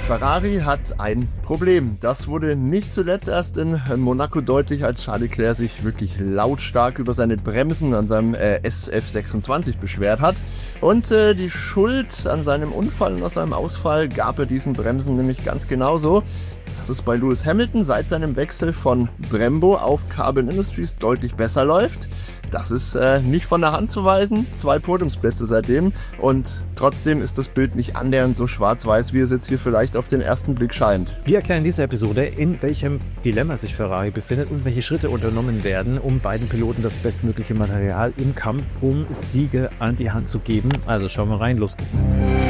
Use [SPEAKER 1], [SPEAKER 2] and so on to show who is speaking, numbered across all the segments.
[SPEAKER 1] Ferrari hat ein Problem. Das wurde nicht zuletzt erst in Monaco deutlich, als Charles Leclerc sich wirklich lautstark über seine Bremsen an seinem SF26 beschwert hat. Und die Schuld an seinem Unfall und an seinem Ausfall gab er diesen Bremsen nämlich ganz genauso. Dass es bei Lewis Hamilton seit seinem Wechsel von Brembo auf Carbon Industries deutlich besser läuft. Das ist nicht von der Hand zu weisen. 2 Podiumsplätze seitdem. Und trotzdem ist das Bild nicht annähernd so schwarz-weiß, wie es jetzt hier vielleicht auf den ersten Blick scheint.
[SPEAKER 2] Wir erklären in dieser Episode, in welchem Dilemma sich Ferrari befindet und welche Schritte unternommen werden, um beiden Piloten das bestmögliche Material im Kampf um Siege an die Hand zu geben. Also schauen wir rein, los geht's.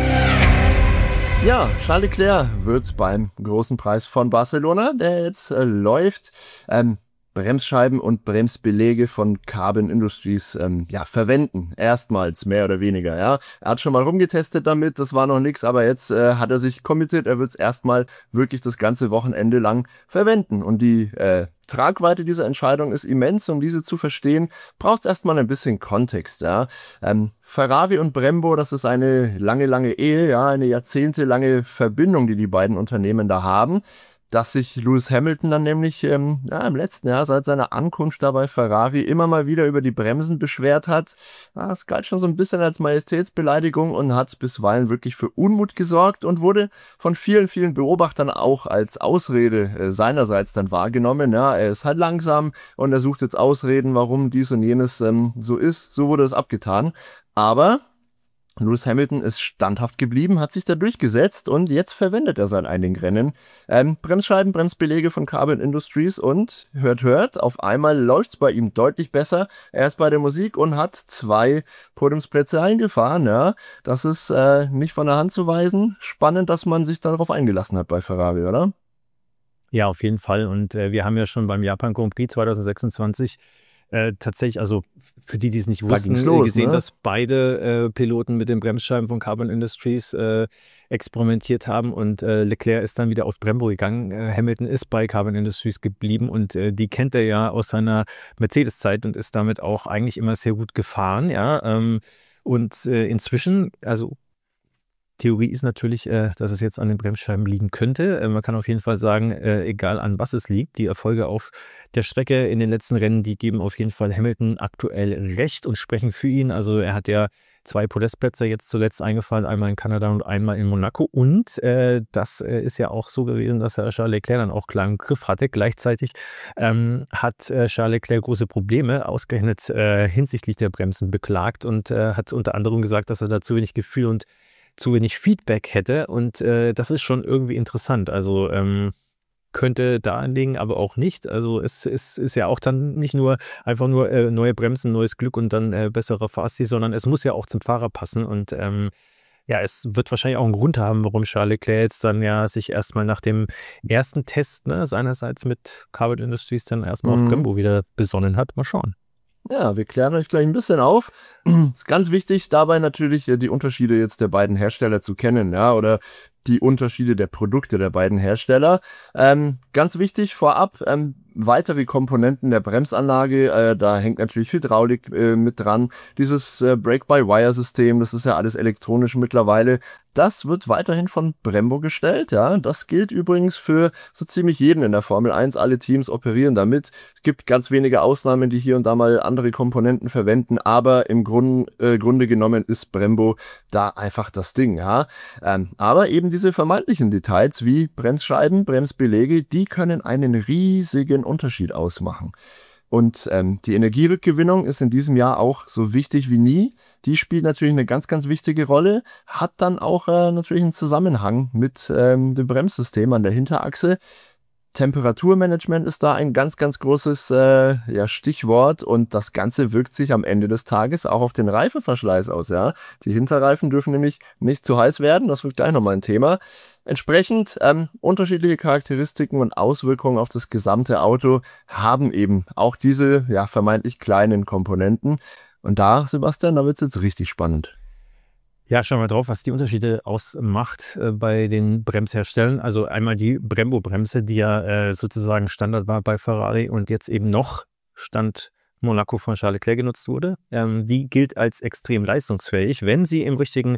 [SPEAKER 1] Ja, Charles Leclerc wird beim großen Preis von Barcelona, der jetzt läuft, Bremsscheiben und Bremsbeläge von Carbon Industries verwenden. Erstmals, mehr oder weniger. Ja. Er hat schon mal rumgetestet damit, das war noch nichts, aber jetzt hat er sich committed, er wird es erstmal wirklich das ganze Wochenende lang verwenden. Und die Tragweite dieser Entscheidung ist immens. Um diese zu verstehen, braucht es erstmal ein bisschen Kontext. Ja. Ferrari und Brembo, das ist eine lange Ehe, ja, eine jahrzehntelange Verbindung, die die beiden Unternehmen da haben. Dass sich Lewis Hamilton dann nämlich im letzten Jahr seit seiner Ankunft da bei Ferrari immer mal wieder über die Bremsen beschwert hat. Das galt schon so ein bisschen als Majestätsbeleidigung und hat bisweilen wirklich für Unmut gesorgt und wurde von vielen Beobachtern auch als Ausrede seinerseits dann wahrgenommen. Ja, er ist halt langsam und er sucht jetzt Ausreden, warum dies und jenes so ist. So wurde es abgetan. Aber Lewis Hamilton ist standhaft geblieben, hat sich da durchgesetzt und jetzt verwendet er seit einigen Rennen Bremsscheiben, Bremsbeläge von Carbon Industries und hört, auf einmal läuft's bei ihm deutlich besser. Er ist bei der Musik und hat 2 Podiumsplätze eingefahren. Ja. Das ist nicht von der Hand zu weisen. Spannend, dass man sich darauf eingelassen hat bei Ferrari, oder?
[SPEAKER 2] Ja, auf jeden Fall. Und wir haben ja schon beim Japan Grand Prix 2026 tatsächlich, also für die es nicht wussten, gesehen, dass beide Piloten mit den Bremsscheiben von Carbon Industries experimentiert haben und Leclerc ist dann wieder auf Brembo gegangen. Hamilton ist bei Carbon Industries geblieben und die kennt er ja aus seiner Mercedes-Zeit und ist damit auch eigentlich immer sehr gut gefahren. Ja, und inzwischen, also Theorie ist natürlich, dass es jetzt an den Bremsscheiben liegen könnte. Man kann auf jeden Fall sagen, egal an was es liegt, die Erfolge auf der Strecke in den letzten Rennen, die geben auf jeden Fall Hamilton aktuell recht und sprechen für ihn. Also er hat ja 2 Podestplätze jetzt zuletzt eingefahren, einmal in Kanada und einmal in Monaco. Und das ist ja auch so gewesen, dass Charles Leclerc dann auch klar im Griff hatte. Gleichzeitig hat Charles Leclerc große Probleme, ausgerechnet hinsichtlich der Bremsen beklagt und hat unter anderem gesagt, dass er da zu wenig Gefühl und zu wenig Feedback hätte und das ist schon irgendwie interessant. Also könnte da anliegen, aber auch nicht. Also es ist ja auch dann nicht nur einfach nur neue Bremsen, neues Glück und dann besserer Fahrstil, sondern es muss ja auch zum Fahrer passen und es wird wahrscheinlich auch einen Grund haben, warum Charles Leclerc jetzt dann ja sich erstmal nach dem ersten Test seinerseits mit Carbon Industries dann erstmal auf Brembo wieder besonnen hat. Mal schauen.
[SPEAKER 1] Ja, wir klären euch gleich ein bisschen auf. Ist ganz wichtig, dabei natürlich die Unterschiede jetzt der beiden Hersteller zu kennen, ja, oder die Unterschiede der Produkte der beiden Hersteller. Ganz wichtig vorab, weitere Komponenten der Bremsanlage, da hängt natürlich Hydraulik mit dran. Dieses Brake-by-Wire-System, das ist ja alles elektronisch mittlerweile. Das wird weiterhin von Brembo gestellt, ja. Das gilt übrigens für so ziemlich jeden in der Formel 1. Alle Teams operieren damit. Es gibt ganz wenige Ausnahmen, die hier und da mal andere Komponenten verwenden, aber im Grunde genommen ist Brembo da einfach das Ding, ja. Aber eben diese vermeintlichen Details wie Bremsscheiben, Bremsbeläge, die können einen riesigen Unterschied ausmachen. Und die Energierückgewinnung ist in diesem Jahr auch so wichtig wie nie. Die spielt natürlich eine ganz wichtige Rolle, hat dann auch natürlich einen Zusammenhang mit dem Bremssystem an der Hinterachse. Temperaturmanagement ist da ein ganz großes Stichwort und das Ganze wirkt sich am Ende des Tages auch auf den Reifenverschleiß aus. Ja? Die Hinterreifen dürfen nämlich nicht zu heiß werden, das wird gleich nochmal ein Thema. Entsprechend unterschiedliche Charakteristiken und Auswirkungen auf das gesamte Auto haben eben auch diese vermeintlich kleinen Komponenten. Und da, Sebastian, da wird es jetzt richtig spannend.
[SPEAKER 2] Ja, schauen wir drauf, was die Unterschiede ausmacht bei den Bremsherstellern. Also einmal die Brembo-Bremse, die ja sozusagen Standard war bei Ferrari und jetzt eben noch Stand Monaco von Charles Leclerc genutzt wurde. Die gilt als extrem leistungsfähig, wenn sie im richtigen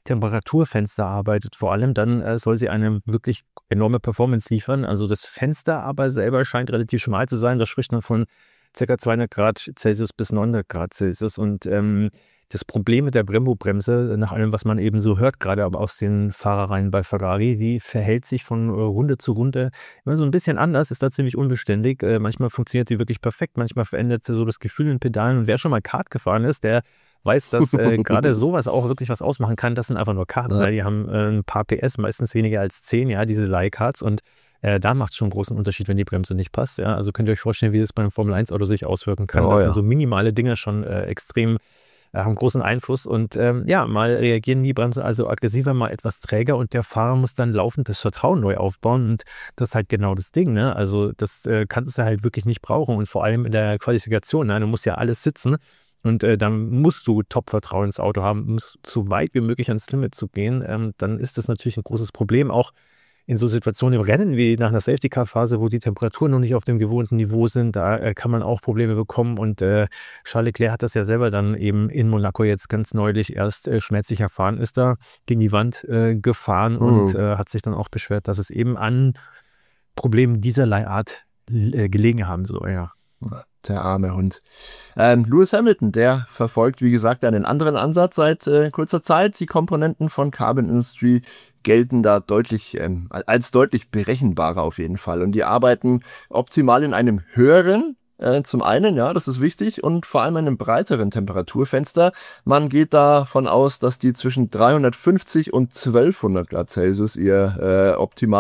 [SPEAKER 2] Temperaturfenster arbeitet vor allem, dann soll sie eine wirklich enorme Performance liefern. Also das Fenster aber selber scheint relativ schmal zu sein. Da spricht man von ca. 200 Grad Celsius bis 900 Grad Celsius. Und das Problem mit der Brembo-Bremse, nach allem, was man eben so hört, gerade aber aus den Fahrereien bei Ferrari, die verhält sich von Runde zu Runde immer so ein bisschen anders, ist da ziemlich unbeständig. Manchmal funktioniert sie wirklich perfekt, manchmal verändert sie so das Gefühl in den Pedalen. Und wer schon mal Kart gefahren ist, der weiß, dass gerade sowas auch wirklich was ausmachen kann. Das sind einfach nur Karts. Ja. Die haben ein paar PS, meistens weniger als 10, ja, diese Leihkarts. Und da macht es schon einen großen Unterschied, wenn die Bremse nicht passt. Ja. Also könnt ihr euch vorstellen, wie das beim Formel-1-Auto sich auswirken kann. Das sind so minimale Dinge schon extrem haben großen Einfluss und mal reagieren die Bremse also aggressiver, mal etwas träger und der Fahrer muss dann laufend das Vertrauen neu aufbauen und das ist halt genau das Ding, ne? Also das kannst du halt wirklich nicht brauchen und vor allem in der Qualifikation, ne? Du musst ja alles sitzen und dann musst du Top-Vertrauen ins Auto haben, um so weit wie möglich ans Limit zu gehen, dann ist das natürlich ein großes Problem, auch in so Situationen im Rennen wie nach einer Safety-Car-Phase, wo die Temperaturen noch nicht auf dem gewohnten Niveau sind, da kann man auch Probleme bekommen und Charles Leclerc hat das ja selber dann eben in Monaco jetzt ganz neulich erst schmerzlich erfahren, ist da gegen die Wand gefahren und hat sich dann auch beschwert, dass es eben an Problemen dieserlei Art gelegen haben soll, ja.
[SPEAKER 1] Der arme Hund. Lewis Hamilton, der verfolgt, wie gesagt, einen anderen Ansatz seit kurzer Zeit. Die Komponenten von Carbon Industry gelten da als deutlich berechenbarer auf jeden Fall. Und die arbeiten optimal in einem höheren, zum einen, ja, das ist wichtig, und vor allem einem breiteren Temperaturfenster. Man geht davon aus, dass die zwischen 350 und 1200 Grad Celsius ihre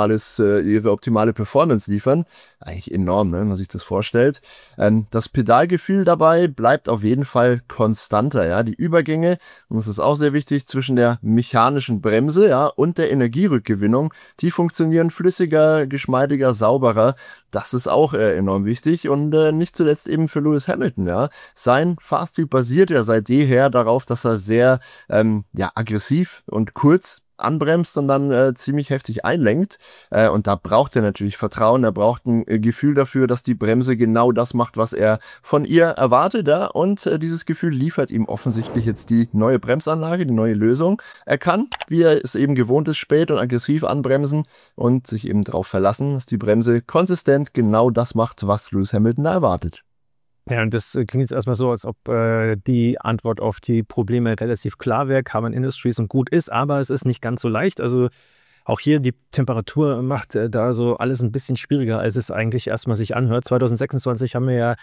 [SPEAKER 1] optimale Performance liefern. Eigentlich enorm, ne, wenn man sich das vorstellt. Das Pedalgefühl dabei bleibt auf jeden Fall konstanter, ja. Die Übergänge, und das ist auch sehr wichtig, zwischen der mechanischen Bremse, ja, und der Energierückgewinnung, die funktionieren flüssiger, geschmeidiger, sauberer. Das ist auch enorm wichtig und nicht zuletzt eben für Lewis Hamilton, ja. Sein Fahrstil basiert ja seit jeher darauf, dass er sehr aggressiv und kurz anbremst und dann ziemlich heftig einlenkt. Und da braucht er natürlich Vertrauen, er braucht ein Gefühl dafür, dass die Bremse genau das macht, was er von ihr erwartet. Ja? Und dieses Gefühl liefert ihm offensichtlich jetzt die neue Bremsanlage, die neue Lösung. Er kann, wie er es eben gewohnt ist, spät und aggressiv anbremsen und sich eben darauf verlassen, dass die Bremse konsistent genau das macht, was Lewis Hamilton da erwartet.
[SPEAKER 2] Ja, und das klingt jetzt erstmal so, als ob die Antwort auf die Probleme relativ klar wäre, Carbon Industries und gut ist, aber es ist nicht ganz so leicht. Also auch hier die Temperatur macht da so alles ein bisschen schwieriger, als es eigentlich erstmal sich anhört. 2026 haben wir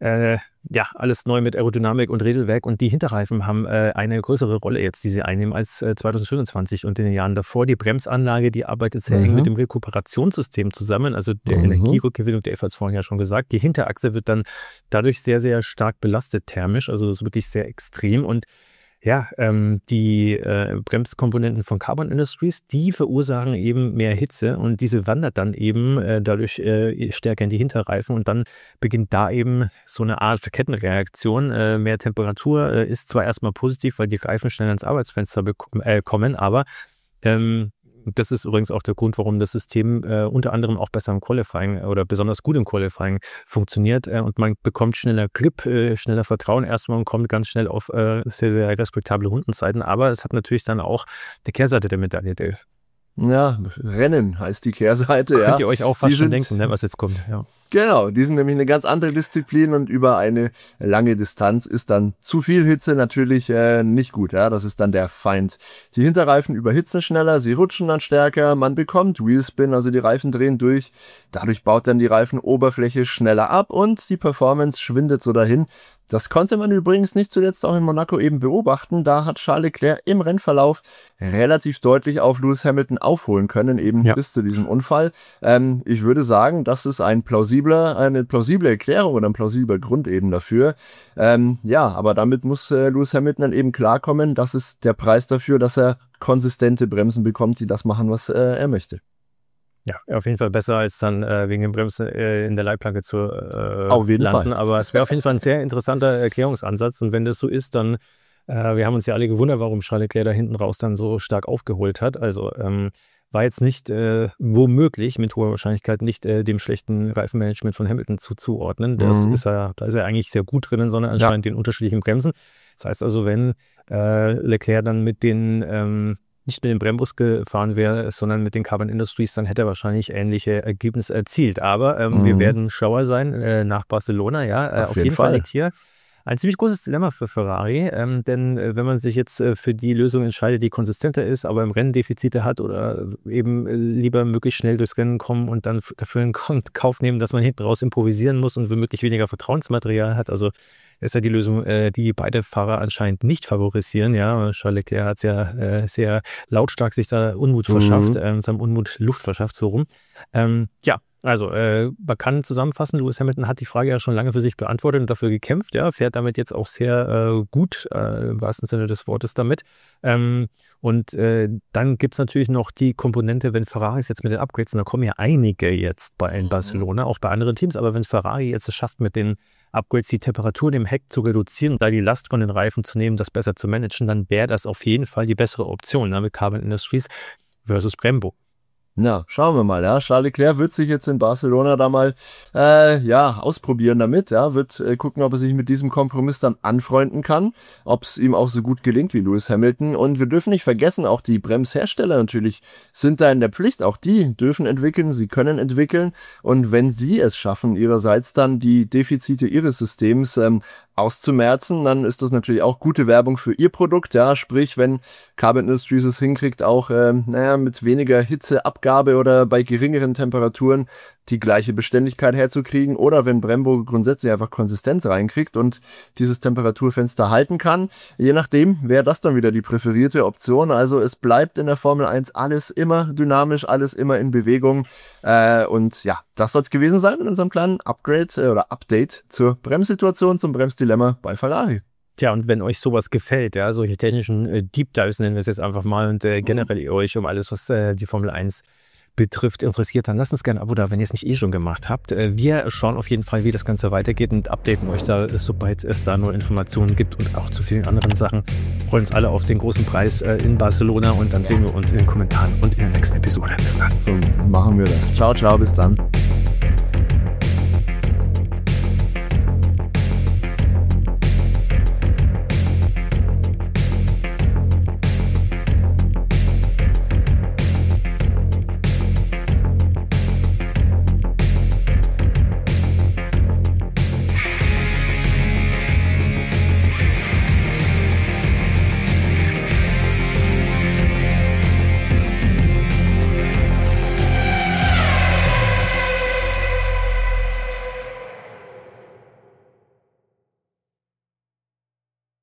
[SPEAKER 2] ja alles neu mit Aerodynamik und Rädelwerk und die Hinterreifen haben eine größere Rolle jetzt, die sie einnehmen, als 2025 und in den Jahren davor. Die Bremsanlage, die arbeitet sehr eng mit dem Rekuperationssystem zusammen, also der Energierückgewinnung, der hat es vorhin ja schon gesagt. Die Hinterachse wird dann dadurch sehr, sehr stark belastet thermisch, also das ist wirklich sehr extrem und ja, die Bremskomponenten von Carbon Industries, die verursachen eben mehr Hitze und diese wandert dann eben dadurch stärker in die Hinterreifen und dann beginnt da eben so eine Art Kettenreaktion. Mehr Temperatur ist zwar erstmal positiv, weil die Reifen schnell ans Arbeitsfenster kommen, aber das ist übrigens auch der Grund, warum das System unter anderem auch besser im Qualifying oder besonders gut im Qualifying funktioniert und man bekommt schneller Grip, schneller Vertrauen erstmal und kommt ganz schnell auf sehr, sehr respektable Rundenzeiten. Aber es hat natürlich dann auch die Kehrseite der Medaille, Dave.
[SPEAKER 1] Ja, Rennen heißt die Kehrseite.
[SPEAKER 2] Könnt ihr euch auch fast schon denken, ne, was jetzt kommt. Ja.
[SPEAKER 1] Genau, die sind nämlich eine ganz andere Disziplin und über eine lange Distanz ist dann zu viel Hitze natürlich nicht gut. Ja, das ist dann der Feind. Die Hinterreifen überhitzen schneller, sie rutschen dann stärker, man bekommt Wheelspin, also die Reifen drehen durch. Dadurch baut dann die Reifenoberfläche schneller ab und die Performance schwindet so dahin. Das konnte man übrigens nicht zuletzt auch in Monaco eben beobachten. Da hat Charles Leclerc im Rennverlauf relativ deutlich auf Lewis Hamilton aufholen können, eben bis zu diesem Unfall. Ich würde sagen, das ist eine plausible Erklärung oder ein plausibler Grund eben dafür. Aber damit muss Lewis Hamilton dann eben klarkommen. Das ist der Preis dafür, dass er konsistente Bremsen bekommt, die das machen, was er möchte.
[SPEAKER 2] Ja, auf jeden Fall besser als dann wegen den Bremsen in der Leitplanke zu
[SPEAKER 1] auf jeden
[SPEAKER 2] landen.
[SPEAKER 1] Fall.
[SPEAKER 2] Aber es wäre auf jeden Fall ein sehr interessanter Erklärungsansatz. Und wenn das so ist, dann, wir haben uns ja alle gewundert, warum Charles Leclerc da hinten raus dann so stark aufgeholt hat. Also war jetzt nicht womöglich mit hoher Wahrscheinlichkeit nicht dem schlechten Reifenmanagement von Hamilton zuzuordnen. Da ist er eigentlich sehr gut drin, sondern anscheinend den unterschiedlichen Bremsen. Das heißt also, wenn Leclerc dann mit den nicht mit dem Brembus gefahren wäre, sondern mit den Carbon Industries, dann hätte er wahrscheinlich ähnliche Ergebnisse erzielt. Aber wir werden schlauer sein nach Barcelona. Ja, auf jeden Fall liegt hier ein ziemlich großes Dilemma für Ferrari, denn wenn man sich jetzt für die Lösung entscheidet, die konsistenter ist, aber im Rennen Defizite hat oder eben lieber möglichst schnell durchs Rennen kommen und dann dafür in Kauf nehmen, dass man hinten raus improvisieren muss und womöglich weniger Vertrauensmaterial hat. Also ist ja die Lösung, die beide Fahrer anscheinend nicht favorisieren. Ja, Charles Leclerc hat es ja sehr lautstark sich da Unmut verschafft, seinem Unmut Luft verschafft, so rum. Also, man kann zusammenfassen, Lewis Hamilton hat die Frage ja schon lange für sich beantwortet und dafür gekämpft, ja, fährt damit jetzt auch sehr gut, im wahrsten Sinne des Wortes damit. Dann gibt es natürlich noch die Komponente, wenn Ferraris jetzt mit den Upgrades, und da kommen ja einige jetzt in Barcelona, auch bei anderen Teams, aber wenn Ferrari jetzt es schafft, mit den Upgrades die Temperatur im Heck zu reduzieren und da die Last von den Reifen zu nehmen, das besser zu managen, dann wäre das auf jeden Fall die bessere Option, ne, mit Carbon Industries versus Brembo.
[SPEAKER 1] Na, schauen wir mal, ja. Charles Leclerc wird sich jetzt in Barcelona da mal ausprobieren damit, ja, wird gucken, ob er sich mit diesem Kompromiss dann anfreunden kann, ob es ihm auch so gut gelingt wie Lewis Hamilton. Und wir dürfen nicht vergessen, auch die Bremshersteller natürlich sind da in der Pflicht, auch die dürfen entwickeln, sie können entwickeln. Und wenn sie es schaffen, ihrerseits dann die Defizite ihres Systems auszumerzen, dann ist das natürlich auch gute Werbung für ihr Produkt, ja, sprich, wenn Carbon Industries es hinkriegt, auch mit weniger Hitzeabgabe oder bei geringeren Temperaturen die gleiche Beständigkeit herzukriegen oder wenn Brembo grundsätzlich einfach Konsistenz reinkriegt und dieses Temperaturfenster halten kann. Je nachdem wäre das dann wieder die präferierte Option. Also es bleibt in der Formel 1 alles immer dynamisch, alles immer in Bewegung. Und ja, das soll es gewesen sein mit unserem kleinen Upgrade oder Update zur Bremssituation, zum Bremsdilemma bei Ferrari.
[SPEAKER 2] Tja, und wenn euch sowas gefällt, ja, solche technischen Deep Dives nennen wir es jetzt einfach mal und generell ihr euch um alles, was die Formel 1 betrifft, interessiert, dann lasst uns gerne ein Abo da, wenn ihr es nicht schon gemacht habt. Wir schauen auf jeden Fall, wie das Ganze weitergeht und updaten euch da, sobald es da nur Informationen gibt und auch zu vielen anderen Sachen. Wir freuen uns alle auf den großen Preis in Barcelona und dann sehen wir uns in den Kommentaren und in der nächsten Episode. Bis dann.
[SPEAKER 1] So machen wir das. Ciao, ciao, bis dann.